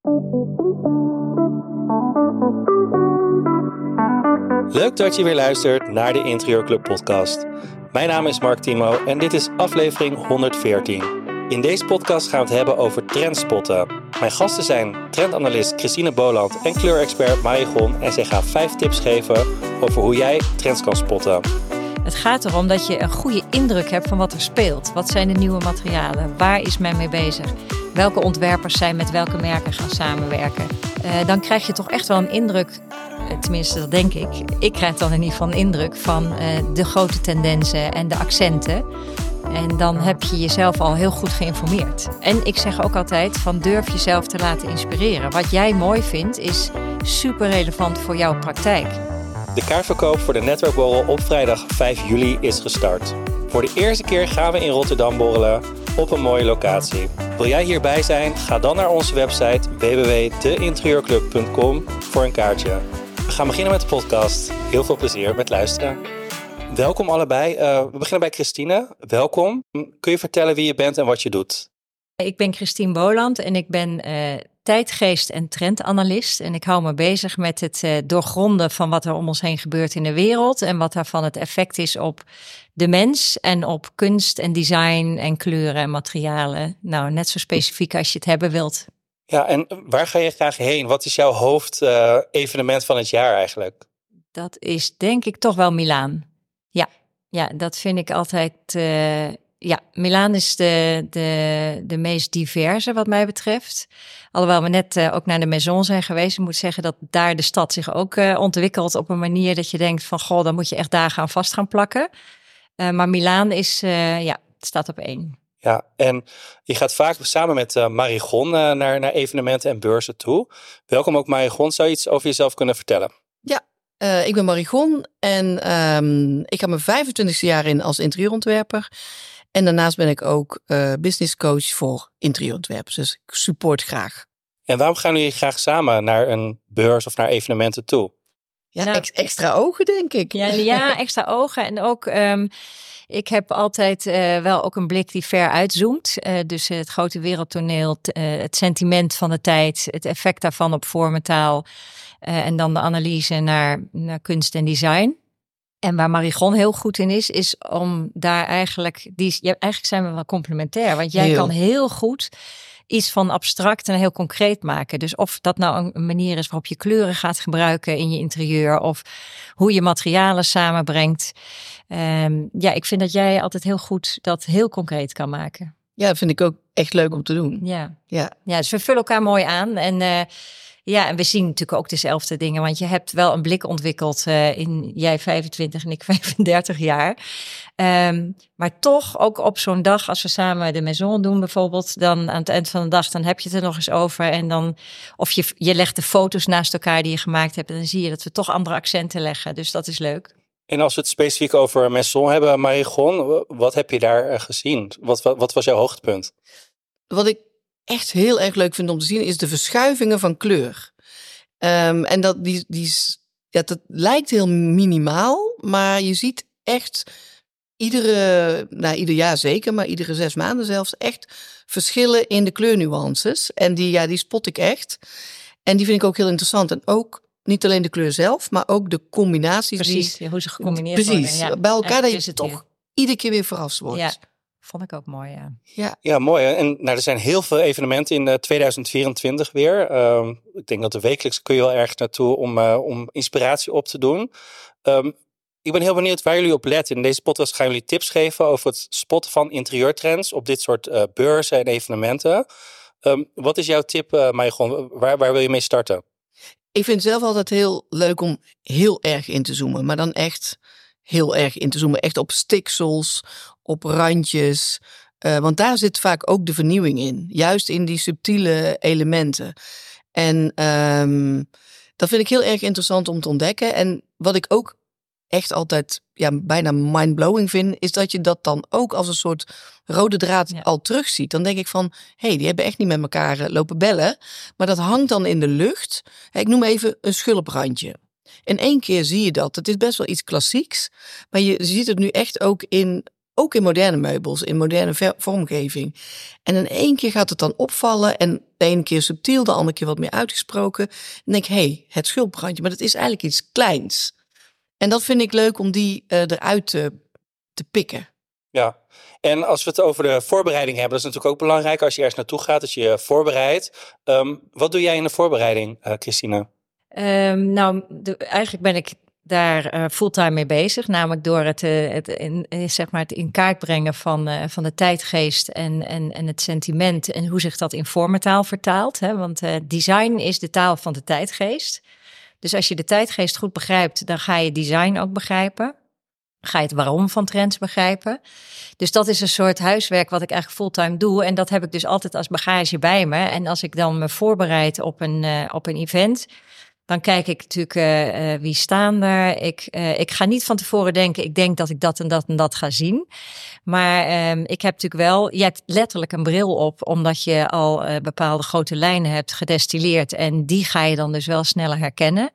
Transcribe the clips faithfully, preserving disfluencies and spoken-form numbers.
Leuk dat je weer luistert naar de Interieurclub podcast. Mijn naam is Mark Timo en dit is aflevering honderdveertien. In deze podcast gaan we het hebben over trendspotten. Mijn gasten zijn trendanalist Christine Boland en kleurexpert Marigon en zij gaan vijf tips geven over hoe jij trends kan spotten. Het gaat erom dat je een goede indruk hebt van wat er speelt. Wat zijn de nieuwe materialen? Waar is men mee bezig? Welke ontwerpers zijn met welke merken gaan samenwerken? Uh, dan krijg je toch echt wel een indruk, tenminste dat denk ik. Ik krijg dan in ieder geval een indruk van uh, de grote tendensen en de accenten. En dan heb je jezelf al heel goed geïnformeerd. En ik zeg ook altijd van durf jezelf te laten inspireren. Wat jij mooi vindt is super relevant voor jouw praktijk. De kaartverkoop voor de netwerkborrel op vrijdag vijf juli is gestart. Voor de eerste keer gaan we in Rotterdam borrelen op een mooie locatie. Wil jij hierbij zijn? Ga dan naar onze website w w w punt de interieurclub punt com voor een kaartje. We gaan beginnen met de podcast. Heel veel plezier met luisteren. Welkom allebei. Uh, we beginnen bij Christine. Welkom. Kun je vertellen wie je bent en wat je doet? Ik ben Christine Boland en ik ben uh, tijdgeest- en trendanalist. En ik hou me bezig met het uh, doorgronden van wat er om ons heen gebeurt in de wereld. En wat daarvan het effect is op de mens en op kunst en design en kleuren en materialen. Nou, net zo specifiek als je het hebben wilt. Ja, en waar ga je graag heen? Wat is jouw hoofdevenement uh, van het jaar eigenlijk? Dat is denk ik toch wel Milaan. Ja, ja, dat vind ik altijd... Uh, ja, Milaan is de, de, de meest diverse wat mij betreft. Alhoewel we net uh, ook naar de Maison zijn geweest. Ik moet zeggen dat daar de stad zich ook uh, ontwikkelt op een manier dat je denkt van... goh, dan moet je echt daar gaan vast gaan plakken. Uh, maar Milaan is, uh, ja, het staat op één. Ja, en je gaat vaak samen met uh, Marigon uh, naar, naar evenementen en beurzen toe. Welkom ook Marigon. Zou je iets over jezelf kunnen vertellen? Ja. Uh, ik ben Marigon en um, ik ga mijn vijfentwintigste jaar in als interieurontwerper. En daarnaast ben ik ook uh, business coach voor interieurontwerpers. Dus ik support graag. En waarom gaan jullie graag samen naar een beurs of naar evenementen toe? Ja, nou, ex- extra ogen denk ik. Ja, ja, extra ogen. En ook, um, ik heb altijd uh, wel ook een blik die ver uitzoomt. Uh, dus het grote wereldtoneel, t- uh, het sentiment van de tijd, het effect daarvan op vorm en taal. Uh, en dan de analyse naar, naar kunst en design. En waar Marigon heel goed in is, is om daar eigenlijk... Die, ja, eigenlijk zijn we wel complementair. Want jij heel. kan heel goed iets van abstract en heel concreet maken. Dus of dat nou een manier is waarop je kleuren gaat gebruiken in je interieur. Of hoe je materialen samenbrengt. Um, ja, ik vind dat jij altijd heel goed dat heel concreet kan maken. Ja, dat vind ik ook echt leuk om te doen. Ja, ja. ja dus we vullen elkaar mooi aan. En... Uh, Ja, en we zien natuurlijk ook dezelfde dingen. Want je hebt wel een blik ontwikkeld uh, in jij vijfentwintig en ik vijfendertig jaar. Um, maar toch, ook op zo'n dag, als we samen de Maison doen bijvoorbeeld... dan aan het eind van de dag, dan heb je het er nog eens over. En dan, of je, je legt de foto's naast elkaar die je gemaakt hebt... en dan zie je dat we toch andere accenten leggen. Dus dat is leuk. En als we het specifiek over Maison hebben, Marigon... wat heb je daar gezien? Wat, wat, wat was jouw hoogtepunt? Wat ik echt heel erg leuk vind om te zien, is de verschuivingen van kleur. Um, en dat, die, die, ja, dat lijkt heel minimaal, maar je ziet echt iedere, nou ieder jaar zeker, maar iedere zes maanden zelfs echt verschillen in de kleurnuances. En die, ja, die spot ik echt. En die vind ik ook heel interessant. En ook niet alleen de kleur zelf, maar ook de combinaties. Precies, die, hoe ze gecombineerd precies, worden. Ja. Bij elkaar dat je het toch hier. iedere keer weer verrast wordt. Ja. Vond ik ook mooi, ja. Ja, ja mooi. Hè? En nou, er zijn heel veel evenementen in uh, tweeduizend vierentwintig weer. Uh, ik denk dat er wekelijks kun je wel ergens naartoe om, uh, om inspiratie op te doen. Um, ik ben heel benieuwd waar jullie op letten. In deze podcast gaan jullie tips geven over het spotten van interieurtrends op dit soort uh, beurzen en evenementen. Um, wat is jouw tip, uh, Marigon? Waar, waar wil je mee starten? Ik vind het zelf altijd heel leuk om heel erg in te zoomen. Maar dan echt heel erg in te zoomen. Echt op stiksels, op randjes. Uh, want daar zit vaak ook de vernieuwing in. Juist in die subtiele elementen. En um, dat vind ik heel erg interessant om te ontdekken. En wat ik ook echt altijd ja, bijna mindblowing vind, is dat je dat dan ook als een soort rode draad ja. al terugziet. Dan denk ik van, hé, hey, die hebben echt niet met elkaar uh, lopen bellen. Maar dat hangt dan in de lucht. Ik noem even een schulprandje. In één keer zie je dat. Het is best wel iets klassieks. Maar je ziet het nu echt ook in ook in moderne meubels, in moderne ver- vormgeving. En in één keer gaat het dan opvallen en de ene keer subtiel, de andere keer wat meer uitgesproken. En dan denk ik, hé, hey, het schulpbrandje, maar dat is eigenlijk iets kleins. En dat vind ik leuk om die uh, eruit te, te pikken. Ja, en als we het over de voorbereiding hebben, dat is natuurlijk ook belangrijk als je ergens naartoe gaat, dat je je voorbereidt. Um, wat doe jij in de voorbereiding, uh, Christine? Um, nou, de, eigenlijk ben ik daar uh, fulltime mee bezig, namelijk door het, uh, het, in, zeg maar het in kaart brengen van, uh, van de tijdgeest en, en, en het sentiment en hoe zich dat in vormentaal vertaalt. Hè? Want uh, design is de taal van de tijdgeest. Dus als je de tijdgeest goed begrijpt, dan ga je design ook begrijpen. Ga je het waarom van trends begrijpen. Dus dat is een soort huiswerk wat ik eigenlijk fulltime doe. En dat heb ik dus altijd als bagage bij me. En als ik dan me voorbereid op een, uh, op een event, dan kijk ik natuurlijk uh, uh, wie staan er. Ik, uh, ik ga niet van tevoren denken, ik denk dat ik dat en dat en dat ga zien. Maar um, ik heb natuurlijk wel, je hebt letterlijk een bril op, omdat je al uh, bepaalde grote lijnen hebt gedestilleerd. En die ga je dan dus wel sneller herkennen.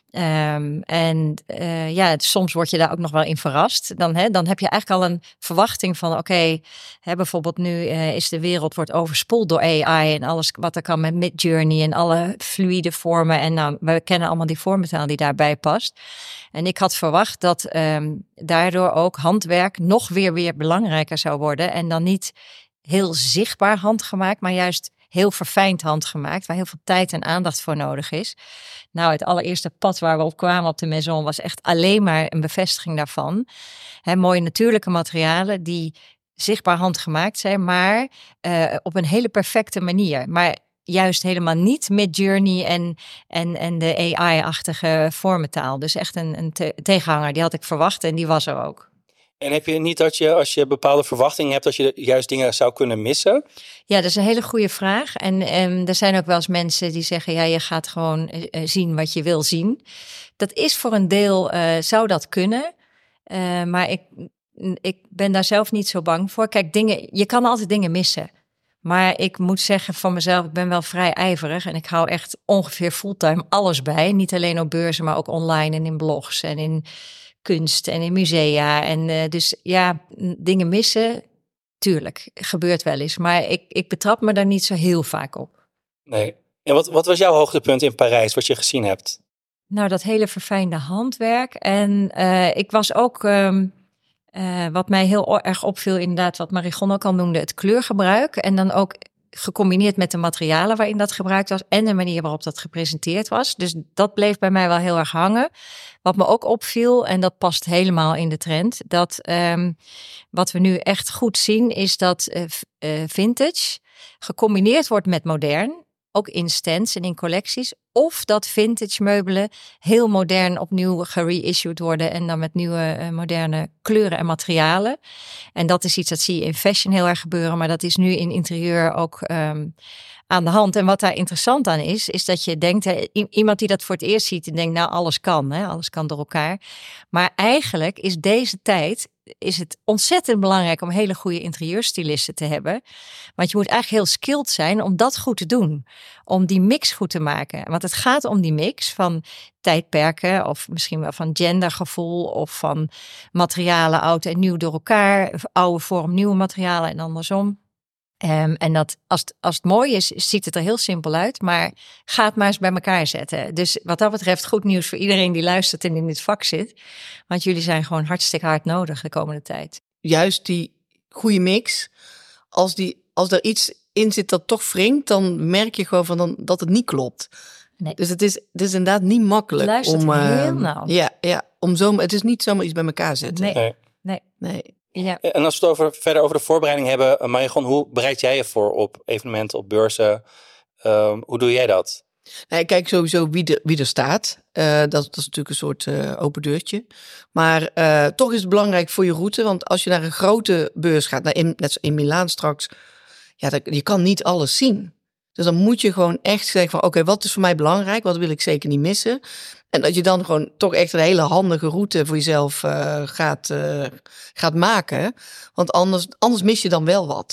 Um, en uh, ja, soms word je daar ook nog wel in verrast. Dan, hè, dan heb je eigenlijk al een verwachting van, oké, okay, bijvoorbeeld nu uh, is de wereld wordt overspoeld door A I en alles wat er kan met Midjourney en alle fluïde vormen. En nou, we kennen allemaal die vormentaal die daarbij past. En ik had verwacht dat um, daardoor ook handwerk nog weer weer belangrijker zou worden. En dan niet heel zichtbaar handgemaakt, maar juist heel verfijnd handgemaakt, waar heel veel tijd en aandacht voor nodig is. Nou, het allereerste pad waar we op kwamen op de Maison was echt alleen maar een bevestiging daarvan. He, mooie natuurlijke materialen die zichtbaar handgemaakt zijn, maar uh, op een hele perfecte manier. Maar juist helemaal niet Midjourney en, en, en de A I-achtige vormentaal. Dus echt een, een te- tegenhanger, die had ik verwacht en die was er ook. En heb je niet dat je, als je bepaalde verwachtingen hebt, dat je juist dingen zou kunnen missen? Ja, dat is een hele goede vraag. En, en er zijn ook wel eens mensen die zeggen, ja, je gaat gewoon uh, zien wat je wil zien. Dat is voor een deel, uh, zou dat kunnen. Uh, maar ik, ik ben daar zelf niet zo bang voor. Kijk, dingen, je kan altijd dingen missen. Maar ik moet zeggen van mezelf, ik ben wel vrij ijverig. En ik hou echt ongeveer fulltime alles bij. Niet alleen op beurzen, maar ook online en in blogs en in kunst en in musea. En uh, dus ja, dingen missen, tuurlijk, gebeurt wel eens. Maar ik, ik betrap me daar niet zo heel vaak op. Nee. En wat, wat was jouw hoogtepunt in Parijs, wat je gezien hebt? Nou, dat hele verfijnde handwerk. En uh, ik was ook, um, uh, wat mij heel erg opviel, inderdaad, wat Marigon ook al noemde, het kleurgebruik. En dan ook gecombineerd met de materialen waarin dat gebruikt was en de manier waarop dat gepresenteerd was. Dus dat bleef bij mij wel heel erg hangen. Wat me ook opviel, en dat past helemaal in de trend, dat um, wat we nu echt goed zien is dat uh, uh, vintage gecombineerd wordt met modern, ook in stands en in collecties, of dat vintage meubelen heel modern opnieuw gereissued worden en dan met nieuwe uh, moderne kleuren en materialen. En dat is iets dat zie je in fashion heel erg gebeuren, maar dat is nu in interieur ook um, aan de hand. En wat daar interessant aan is, is dat je denkt, hè, iemand die dat voor het eerst ziet en denkt, nou alles kan, hè, alles kan door elkaar. Maar eigenlijk is deze tijd, is het ontzettend belangrijk om hele goede interieurstylisten te hebben. Want je moet eigenlijk heel skilled zijn om dat goed te doen. Om die mix goed te maken. Want het gaat om die mix van tijdperken of misschien wel van gendergevoel of van materialen oud en nieuw door elkaar. Oude vorm, nieuwe materialen en andersom. Um, en dat, als het, als het mooi is, ziet het er heel simpel uit, maar ga het maar eens bij elkaar zetten. Dus wat dat betreft goed nieuws voor iedereen die luistert en in dit vak zit. Want jullie zijn gewoon hartstikke hard nodig de komende tijd. Juist die goede mix, als, die, als er iets in zit dat toch wringt, dan merk je gewoon van dan, dat het niet klopt. Nee. Dus het is, het is inderdaad niet makkelijk. Luistert om, uh, heel nauw. Ja, ja om zo, het is niet zomaar iets bij elkaar zetten. Nee, nee. nee. nee. Ja. En als we het over, verder over de voorbereiding hebben, Marigon, hoe bereid jij je voor op evenementen, op beurzen? Um, hoe doe jij dat? Nee, kijk sowieso wie, de, wie er staat. Uh, dat, dat is natuurlijk een soort uh, open deurtje. Maar uh, toch is het belangrijk voor je route. Want als je naar een grote beurs gaat, naar in, net zoals in Milaan straks, ja, dat, je kan niet alles zien. Dus dan moet je gewoon echt zeggen van, oké, okay, wat is voor mij belangrijk? Wat wil ik zeker niet missen? En dat je dan gewoon toch echt een hele handige route voor jezelf uh, gaat, uh, gaat maken. Want anders, anders mis je dan wel wat.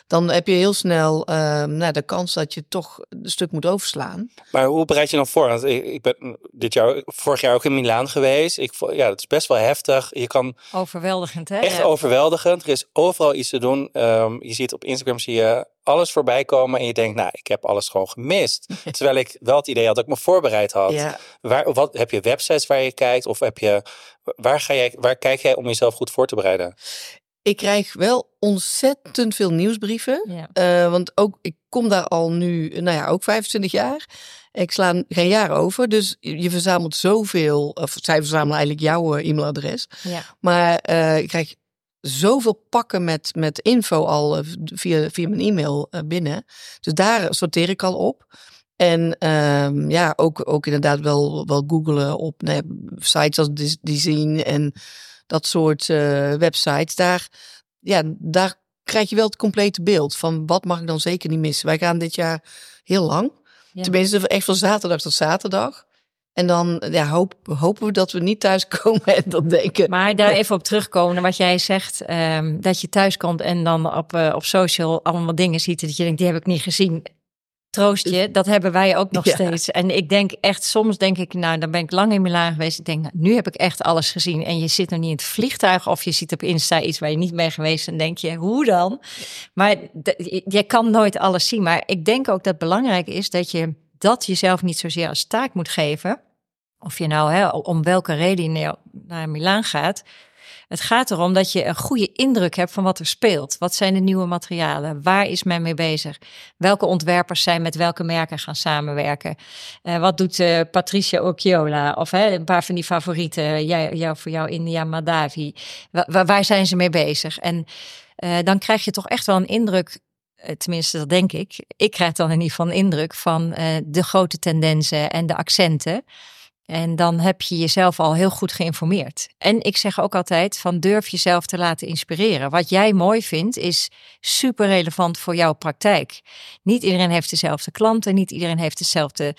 dan heb je heel snel uh, nou, de kans dat je toch een stuk moet overslaan. Maar hoe bereid je dan voor? Want ik, ik ben dit jaar, vorig jaar ook in Milaan geweest. Ik, ja, het is best wel heftig. Je kan overweldigend, hè? Echt ja. overweldigend. Er is overal iets te doen. Um, je ziet op Instagram zie je alles voorbij komen en je denkt, nou, ik heb alles gewoon gemist. Terwijl ik wel het idee had dat ik me voorbereid had. Ja. Waar, wat, heb je websites waar je kijkt? Of heb je, waar, ga jij, waar kijk jij om jezelf goed voor te bereiden? Ik krijg wel ontzettend veel nieuwsbrieven. Ja. Uh, want ook, ik kom daar al nu, nou ja, ook vijfentwintig jaar. Ik sla geen jaar over. Dus je verzamelt zoveel. Of zij verzamelen eigenlijk jouw e-mailadres. Ja. Maar uh, ik krijg zoveel pakken met, met info al uh, via, via mijn e-mail uh, binnen. Dus daar sorteer ik al op. En uh, ja, ook, ook inderdaad wel, wel googlen op nou ja, sites als Dezeen en dat soort uh, websites. Daar, ja, daar krijg je wel het complete beeld van wat mag ik dan zeker niet missen. Wij gaan dit jaar heel lang. Ja. Tenminste, echt van zaterdag tot zaterdag. En dan ja, hoop, hopen we dat we niet thuiskomen en dan denken... Maar daar even op terugkomen, wat jij zegt, um, dat je thuiskomt en dan op, uh, op social allemaal dingen ziet dat je denkt, die heb ik niet gezien. Troost je, dat hebben wij ook nog ja. steeds. En ik denk echt, soms denk ik, nou, dan ben ik lang in Milaan geweest. Ik denk, nou, nu heb ik echt alles gezien. En je zit nog niet in het vliegtuig of je ziet op Insta iets waar je niet bent geweest. En denk je, hoe dan? Maar d- je kan nooit alles zien. Maar ik denk ook dat het belangrijk is dat je dat jezelf niet zozeer als taak moet geven. Of je nou, hè, om welke reden je naar Milaan gaat. Het gaat erom dat je een goede indruk hebt van wat er speelt. Wat zijn de nieuwe materialen? Waar is men mee bezig? Welke ontwerpers zijn met welke merken gaan samenwerken? Uh, wat doet uh, Patricia Occhiola? Of hè, een paar van die favorieten. Jij, jou, voor jou India Madhavi. Waar, waar zijn ze mee bezig? En uh, dan krijg je toch echt wel een indruk. Tenminste, dat denk ik. Ik krijg dan in ieder geval een indruk van uh, de grote tendensen en de accenten. En dan heb je jezelf al heel goed geïnformeerd. En ik zeg ook altijd van durf jezelf te laten inspireren. Wat jij mooi vindt is super relevant voor jouw praktijk. Niet iedereen heeft dezelfde klanten. Niet iedereen heeft dezelfde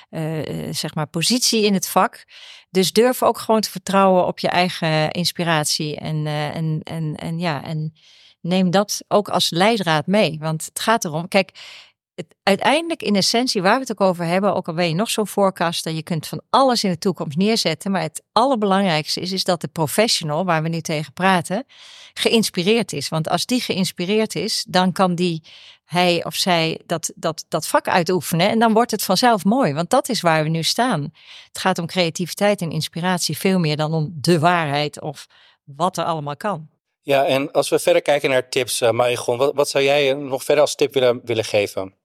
uh, zeg maar positie in het vak. Dus durf ook gewoon te vertrouwen op je eigen inspiratie. En, uh, en, en, en, ja, en neem dat ook als leidraad mee. Want het gaat erom, kijk... Het, uiteindelijk in essentie waar we het ook over hebben, ook al ben je nog zo'n forecaster, je kunt van alles in de toekomst neerzetten, maar het allerbelangrijkste is, is dat de professional, waar we nu tegen praten, geïnspireerd is. Want als die geïnspireerd is, dan kan die, hij of zij, dat, dat, dat vak uitoefenen en dan wordt het vanzelf mooi, want dat is waar we nu staan. Het gaat om creativiteit en inspiratie veel meer dan om de waarheid of wat er allemaal kan. Ja, en als we verder kijken naar tips, uh, Marigon, wat, wat zou jij nog verder als tip willen, willen geven?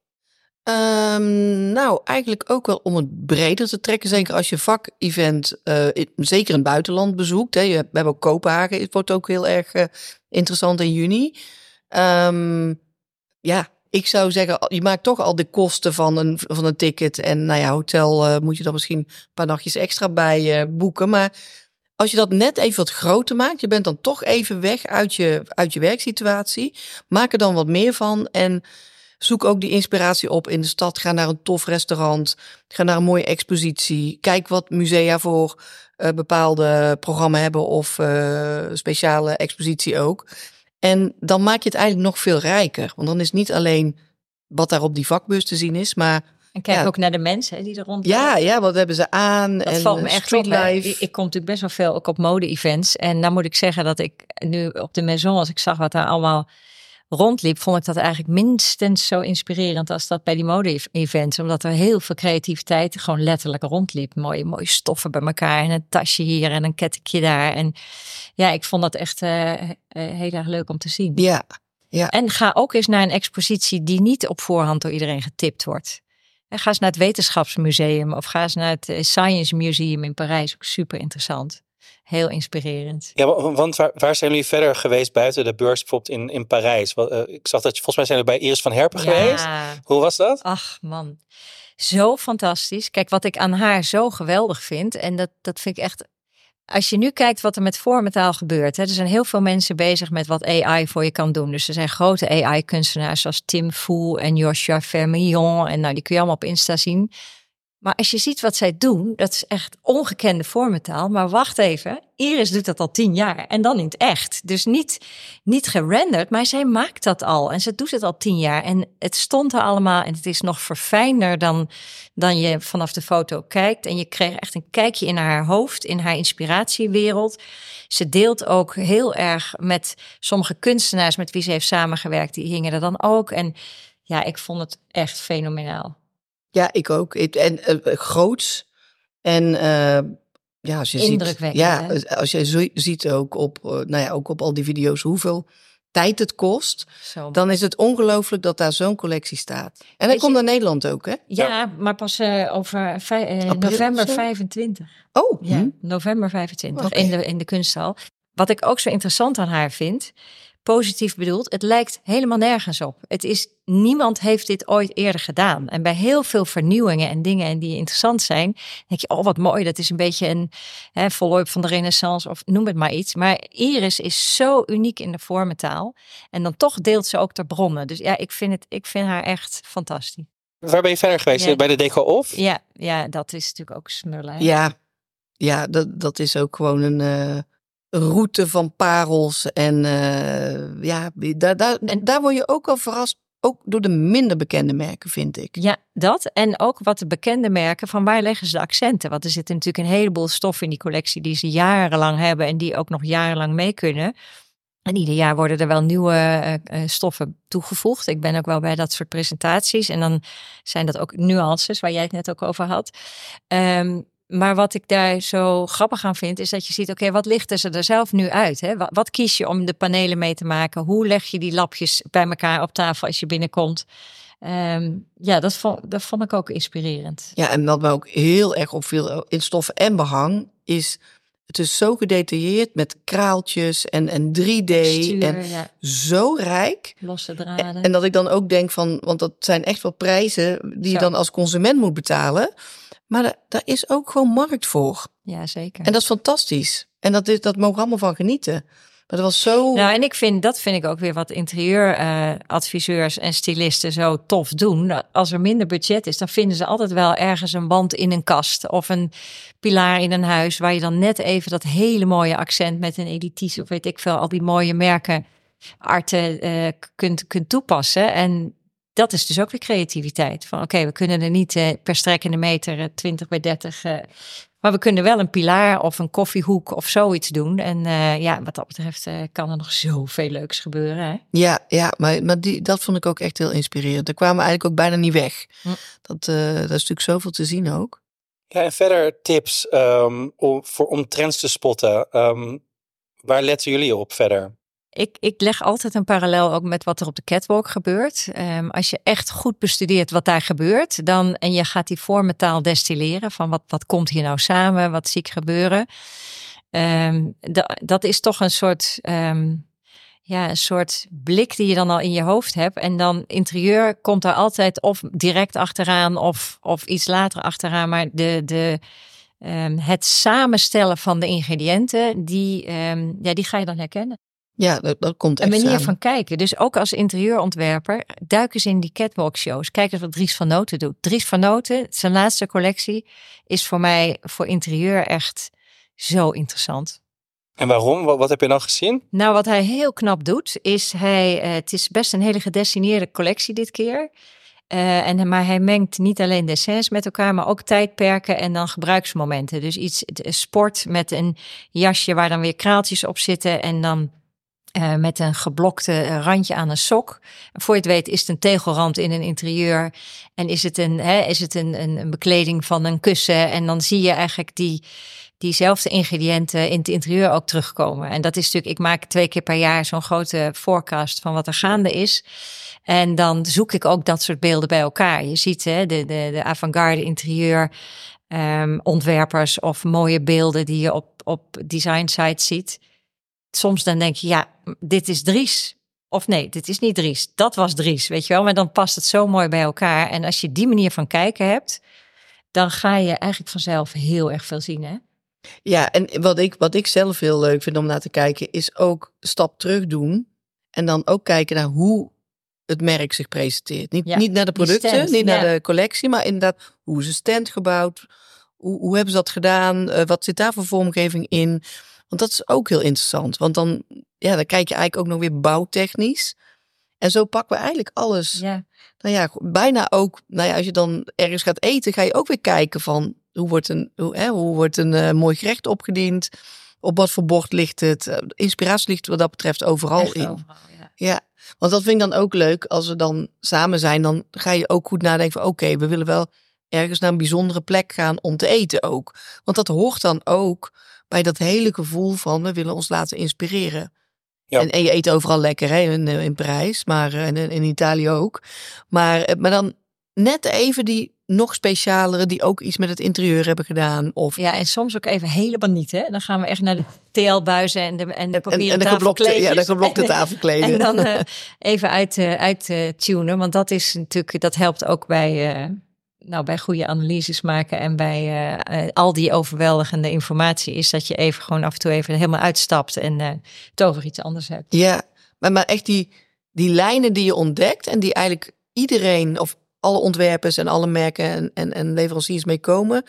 Um, nou, eigenlijk ook wel om het breder te trekken. Zeker als je vak-event, uh, zeker in het buitenland bezoekt. Hè. Je hebt, we hebben ook Kopenhagen, het wordt ook heel erg uh, interessant in juni. Um, ja, ik zou zeggen, je maakt toch al de kosten van een, van een ticket. En nou ja, hotel uh, moet je dan misschien een paar nachtjes extra bij uh, boeken. Maar als je dat net even wat groter maakt, je bent dan toch even weg uit je, uit je werksituatie. Maak er dan wat meer van en... Zoek ook die inspiratie op in de stad. Ga naar een tof restaurant. Ga naar een mooie expositie. Kijk wat musea voor uh, bepaalde programma hebben of uh, speciale expositie ook. En dan maak je het eigenlijk nog veel rijker. Want dan is niet alleen wat daar op die vakbus te zien is, maar... En kijk ja, ook naar de mensen die er rond. Ja, ja, wat hebben ze aan? Dat en valt me echt op. Ik, ik kom natuurlijk best wel veel ook op mode-events. En dan moet ik zeggen dat ik nu op de Maison, als ik zag wat daar allemaal rondliep, vond ik dat eigenlijk minstens zo inspirerend als dat bij die mode-events. Omdat er heel veel creativiteit gewoon letterlijk rondliep. Mooie, mooie stoffen bij elkaar en een tasje hier en een kettingje daar. En ja, ik vond dat echt uh, heel erg leuk om te zien. Ja, ja. En ga ook eens naar een expositie die niet op voorhand door iedereen getipt wordt. En ga eens naar het Wetenschapsmuseum of ga eens naar het Science Museum in Parijs. Ook super interessant. Heel inspirerend. Ja, want waar, waar zijn jullie verder geweest buiten de beurs, bijvoorbeeld in, in Parijs? Wat, uh, ik zag dat je, volgens mij zijn we bij Iris van Herpen ja. geweest. Hoe was dat? Ach man, zo fantastisch. Kijk, wat ik aan haar zo geweldig vind, en dat, dat vind ik echt... Als je nu kijkt wat er met vormetaal gebeurt. Hè, er zijn heel veel mensen bezig met wat A I voor je kan doen. Dus er zijn grote A I-kunstenaars zoals Tim Fu en Joshua Vermillon. En nou, die kun je allemaal op Insta zien. Maar als je ziet wat zij doen, dat is echt ongekende vormentaal. Maar wacht even, Iris doet dat al tien jaar en dan in het echt. Dus niet, niet gerenderd, maar zij maakt dat al. En ze doet het al tien jaar en het stond er allemaal. En het is nog verfijnder dan, dan je vanaf de foto kijkt. En je kreeg echt een kijkje in haar hoofd, in haar inspiratiewereld. Ze deelt ook heel erg met sommige kunstenaars met wie ze heeft samengewerkt. Die hingen er dan ook. En ja, ik vond het echt fenomenaal. Ja, ik ook. En uh, groots. En uh, ja, als je indrukwekkend. Ziet, ja, Hè? als je zo, ziet ook op, uh, nou ja, ook op al die video's hoeveel tijd het kost, Zo. Dan is het ongelooflijk dat daar zo'n collectie staat. En hij Weet komt je, naar Nederland ook, hè? Ja, ja. Maar pas uh, over vij, uh, november vijfentwintig. Oh, ja, hm. november vijfentwintig okay. in de in de kunsthal. Wat ik ook zo interessant aan haar vind, positief bedoeld, het lijkt helemaal nergens op. Het is, niemand heeft dit ooit eerder gedaan. En bij heel veel vernieuwingen en dingen die interessant zijn, denk je, oh wat mooi, dat is een beetje een hè, follow-up van de Renaissance of noem het maar iets. Maar Iris is zo uniek in de vormentaal. En dan toch deelt ze ook de bronnen. Dus ja, ik vind, het, ik vind haar echt fantastisch. Waar ben je verder geweest? Ja. Bij de Deco Off? Ja, ja, dat is natuurlijk ook smullen. Ja, ja dat, dat is ook gewoon een... Uh... route van parels en uh, ja, daar, daar, en daar word je ook al verrast, ook door de minder bekende merken, vind ik. Ja, dat en ook wat de bekende merken, van waar leggen ze de accenten? Want er zit natuurlijk een heleboel stof in die collectie die ze jarenlang hebben en die ook nog jarenlang mee kunnen. En ieder jaar worden er wel nieuwe uh, stoffen toegevoegd. Ik ben ook wel bij dat soort presentaties en dan zijn dat ook nuances waar jij het net ook over had. Um, Maar wat ik daar zo grappig aan vind, is dat je ziet, oké, okay, wat lichten ze er zelf nu uit? Hè? Wat, wat kies je om de panelen mee te maken? Hoe leg je die lapjes bij elkaar op tafel als je binnenkomt? Um, ja, dat vond, dat vond ik ook inspirerend. Ja, en wat me ook heel erg opviel in stoffen en behang, is het is zo gedetailleerd met kraaltjes en, en drie D. Textuur, en ja. Zo rijk. Losse draden. En, en dat ik dan ook denk van, want dat zijn echt wel prijzen die zo. Je dan als consument moet betalen. Maar da- daar is ook gewoon markt voor. Ja, zeker. En dat is fantastisch. En dat, is, dat mogen we allemaal van genieten. Maar dat was zo... Nou, en ik vind, dat vind ik ook weer wat interieuradviseurs uh, en stylisten zo tof doen. Als er minder budget is, dan vinden ze altijd wel ergens een wand in een kast. Of een pilaar in een huis, waar je dan net even dat hele mooie accent met een Editis of weet ik veel, al die mooie merken, arten uh, kunt, kunt toepassen. En dat is dus ook weer creativiteit. Van oké, okay, we kunnen er niet uh, per strekkende meter uh, twintig bij dertig... Uh, maar we kunnen wel een pilaar of een koffiehoek of zoiets doen. En uh, ja, wat dat betreft uh, kan er nog zoveel leuks gebeuren. Hè? Ja, ja, maar, maar die, dat vond ik ook echt heel inspirerend. Daar kwamen we eigenlijk ook bijna niet weg. Hm. Dat, uh, dat is natuurlijk zoveel te zien ook. Ja, en verder tips um, om, voor, om trends te spotten. Um, waar letten jullie op verder? Ik, ik leg altijd een parallel ook met wat er op de catwalk gebeurt. Um, als je echt goed bestudeert wat daar gebeurt, dan en je gaat die vormentaal destilleren van wat, wat komt hier nou samen, wat zie ik gebeuren. Um, da, dat is toch een soort, um, ja, een soort blik die je dan al in je hoofd hebt. En dan interieur komt daar altijd of direct achteraan of, of iets later achteraan. Maar de, de, um, het samenstellen van de ingrediënten, die, um, ja, die ga je dan herkennen. Ja, dat, dat komt echt een manier samen. van kijken. Dus ook als interieurontwerper, duik eens in die catwalk shows. Kijk eens wat Dries van Noten doet. Dries van Noten, zijn laatste collectie, is voor mij voor interieur echt zo interessant. En waarom? Wat, wat heb je nou gezien? Nou, wat hij heel knap doet, is hij, uh, het is best een hele gedestineerde collectie dit keer. Uh, en, maar hij mengt niet alleen dessins met elkaar, maar ook tijdperken en dan gebruiksmomenten. Dus iets sport met een jasje waar dan weer kraaltjes op zitten en dan Uh, met een geblokte randje aan een sok. En voor je het weet is het een tegelrand in een interieur. En is het een, hè, is het een, een, een bekleding van een kussen. En dan zie je eigenlijk die, diezelfde ingrediënten in het interieur ook terugkomen. En dat is natuurlijk, ik maak twee keer per jaar zo'n grote forecast van wat er gaande is. En dan zoek ik ook dat soort beelden bij elkaar. Je ziet hè, de, de, de avant-garde interieur um, ontwerpers of mooie beelden die je op, op design sites ziet. Soms dan denk je, ja, dit is Dries. Of nee, dit is niet Dries. Dat was Dries, weet je wel. Maar dan past het zo mooi bij elkaar. En als je die manier van kijken hebt, dan ga je eigenlijk vanzelf heel erg veel zien, hè? Ja, en wat ik, wat ik zelf heel leuk vind om naar te kijken, is ook stap terug doen. En dan ook kijken naar hoe het merk zich presenteert. Niet, Ja, niet naar de die producten, stand, niet ja. naar de collectie, maar inderdaad hoe is een stand gebouwd? Hoe, hoe hebben ze dat gedaan? Uh, wat zit daar voor vormgeving in? Want dat is ook heel interessant. Want dan, ja, dan kijk je eigenlijk ook nog weer bouwtechnisch. En zo pakken we eigenlijk alles. Ja. Nou ja, bijna ook, nou ja, als je dan ergens gaat eten, ga je ook weer kijken van hoe wordt een, hoe, hè, hoe wordt een uh, mooi gerecht opgediend? Op wat voor bord ligt het? Uh, inspiratie ligt wat dat betreft overal Echt in. overal, ja. Ja, want dat vind ik dan ook leuk. Als we dan samen zijn, dan ga je ook goed nadenken van oké, okay, we willen wel ergens naar een bijzondere plek gaan om te eten ook. Want dat hoort dan ook bij dat hele gevoel van we willen ons laten inspireren. Ja. En, en je eet overal lekker hè, in, in Parijs, maar in, in Italië ook. Maar, maar dan net even die nog specialere die ook iets met het interieur hebben gedaan. Of... Ja, en soms ook even helemaal niet. Hè? Dan gaan we echt naar de T L-buizen en de, en de papieren en, en de tafelkleedjes. Ja, de geblokte tafelkleden. En dan uh, even uit, uh, uit uh, tunen, want dat is natuurlijk, dat helpt ook bij... Uh, Nou, bij goede analyses maken en bij uh, uh, al die overweldigende informatie is dat je even gewoon af en toe even helemaal uitstapt en uh, het over iets anders hebt. Ja, maar, maar echt die, die lijnen die je ontdekt en die eigenlijk iedereen of alle ontwerpers en alle merken en, en, en leveranciers mee komen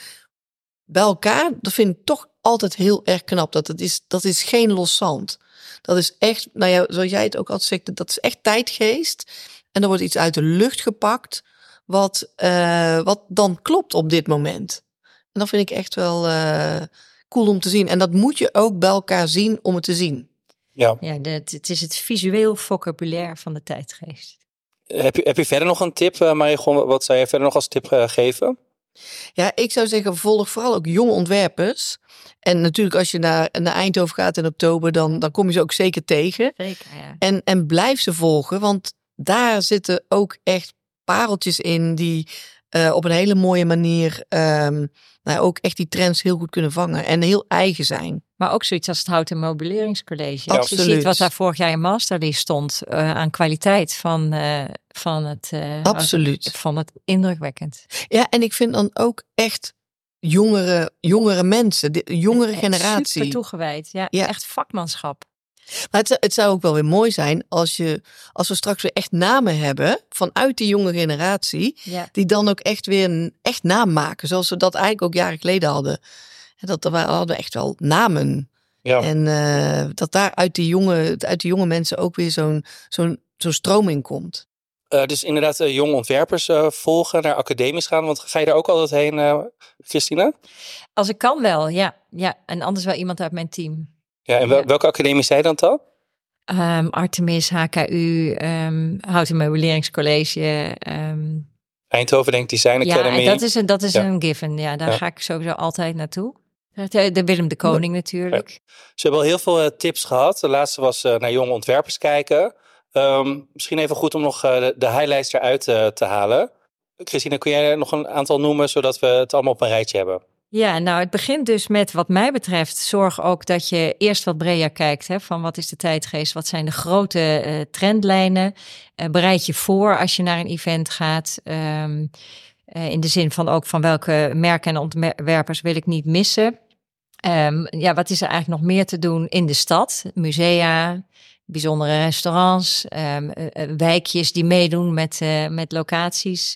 bij elkaar, dat vind ik toch altijd heel erg knap. Dat, het is, dat is geen los zand. Dat is echt, nou ja, zoals jij het ook altijd zegt, dat is echt tijdgeest en er wordt iets uit de lucht gepakt. Wat, uh, wat dan klopt op dit moment. En dat vind ik echt wel uh, cool om te zien. En dat moet je ook bij elkaar zien om het te zien. Ja, ja de, het is het visueel vocabulaire van de tijdgeest. Heb je, heb je verder nog een tip, uh, Marigon? Wat zou je verder nog als tip uh, geven? Ja, ik zou zeggen, volg vooral ook jonge ontwerpers. En natuurlijk als je naar, naar Eindhoven gaat in oktober, dan, dan kom je ze ook zeker tegen. Zeker, ja. En, en blijf ze volgen, want daar zitten ook echt pareltjes in die uh, op een hele mooie manier um, nou, ook echt die trends heel goed kunnen vangen en heel eigen zijn. Maar ook zoiets als het Houten Meubileringscollege. Ja, als je ziet wat daar vorig jaar in Masterlist stond uh, aan kwaliteit van, uh, van het... Uh, Absoluut. Ik vond het indrukwekkend. Ja, en ik vind dan ook echt jongere, jongere mensen, de jongere echt generatie. Super toegewijd, ja, ja. Echt vakmanschap. Maar het, het zou ook wel weer mooi zijn als, je, als we straks weer echt namen hebben vanuit die jonge generatie. Ja. Die dan ook echt weer een echt naam maken. Zoals we dat eigenlijk ook jaren geleden hadden. Dat er hadden echt wel namen. Ja. En uh, dat daar uit die, jonge, uit die jonge mensen ook weer zo'n, zo'n, zo'n stroming komt. Uh, dus inderdaad uh, jonge ontwerpers uh, volgen, naar academisch gaan. Want ga je daar ook altijd heen, uh, Christina? Als ik kan wel, ja. ja. En anders wel iemand uit mijn team. Ja, en wel, ja. welke academie zei dan dan? Um, Artemis, H K U, um, Houten Meubileringscollege. Um, Eindhoven Denk Design Academy. Ja, dat is een, dat is ja. een given. Ja, daar ja. ga ik sowieso altijd naartoe. De Willem de Koning ja. natuurlijk. Ja. Ze hebben al heel veel uh, tips gehad. De laatste was uh, naar jonge ontwerpers kijken. Um, misschien even goed om nog uh, de, de highlights eruit uh, te halen. Christina, kun jij nog een aantal noemen, zodat we het allemaal op een rijtje hebben? Ja, nou het begint dus met wat mij betreft, zorg ook dat je eerst wat breder kijkt. Hè, van wat is de tijdgeest, wat zijn de grote uh, trendlijnen. Uh, bereid je voor als je naar een event gaat. Um, uh, in de zin van ook van welke merken en ontwerpers wil ik niet missen. Um, ja, wat is er eigenlijk nog meer te doen in de stad? Musea, bijzondere restaurants, um, uh, wijkjes die meedoen met, uh, met locaties.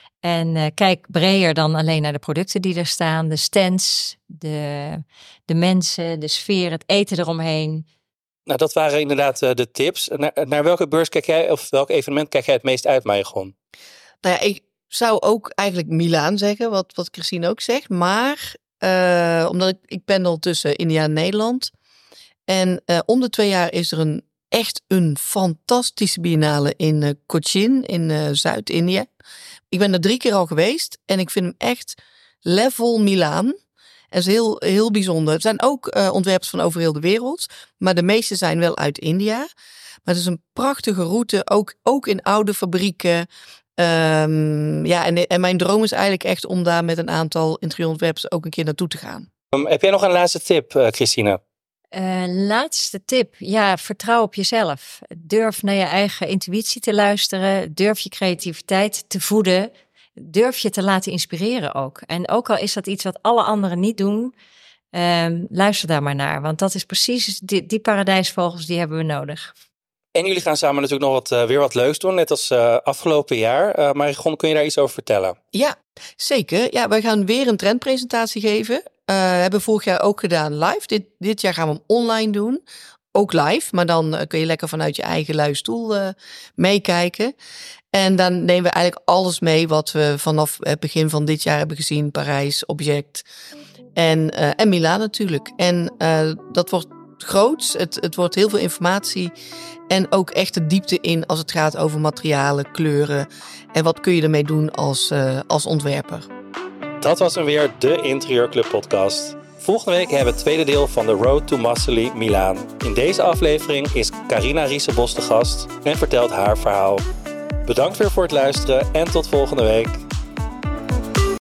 En uh, kijk breder dan alleen naar de producten die er staan. De stands, de, de mensen, de sfeer, het eten eromheen. Nou, dat waren inderdaad uh, de tips. Naar, naar welke beurs kijk jij, of welk evenement kijk jij het meest uit, Marigon? Nou ja, ik zou ook eigenlijk Milaan zeggen, wat, wat Christine ook zegt. Maar uh, omdat ik, ik pendel tussen India en Nederland. En uh, om de twee jaar is er een echt een fantastische biennale in uh, Cochin in uh, Zuid-India. Ik ben er drie keer al geweest en ik vind hem echt level Milaan. En dat is heel, heel bijzonder. Er zijn ook uh, ontwerpers van over heel de wereld, maar de meeste zijn wel uit India. Maar het is een prachtige route, ook, ook in oude fabrieken. Um, ja, en, en mijn droom is eigenlijk echt om daar met een aantal interieurontwerpers ook een keer naartoe te gaan. Um, heb jij nog een laatste tip, uh, Christina? Uh, laatste tip. Ja, vertrouw op jezelf. Durf naar je eigen intuïtie te luisteren. Durf je creativiteit te voeden. Durf je te laten inspireren ook. En ook al is dat iets wat alle anderen niet doen, um, luister daar maar naar. Want dat is precies die, die paradijsvogels, die hebben we nodig. En jullie gaan samen natuurlijk nog wat, uh, weer wat leuks doen, net als uh, afgelopen jaar. Uh, Marigon, kun je daar iets over vertellen? Ja, zeker. Ja, wij gaan weer een trendpresentatie geven. Uh, hebben vorig jaar ook gedaan live. Dit, dit jaar gaan we hem online doen. Ook live, maar dan uh, kun je lekker vanuit je eigen luie stoel uh, meekijken. En dan nemen we eigenlijk alles mee wat we vanaf het begin van dit jaar hebben gezien. Parijs, Object en, uh, en Milaan natuurlijk. En uh, dat wordt groots. Het, het wordt heel veel informatie. En ook echt de diepte in als het gaat over materialen, kleuren. En wat kun je ermee doen als, uh, als ontwerper. Dat was dan weer de Interieurclub podcast. Volgende week hebben we het tweede deel van de Road to Masterly Milaan. In deze aflevering is Carina Riesenbos de gast en vertelt haar verhaal. Bedankt weer voor het luisteren en tot volgende week.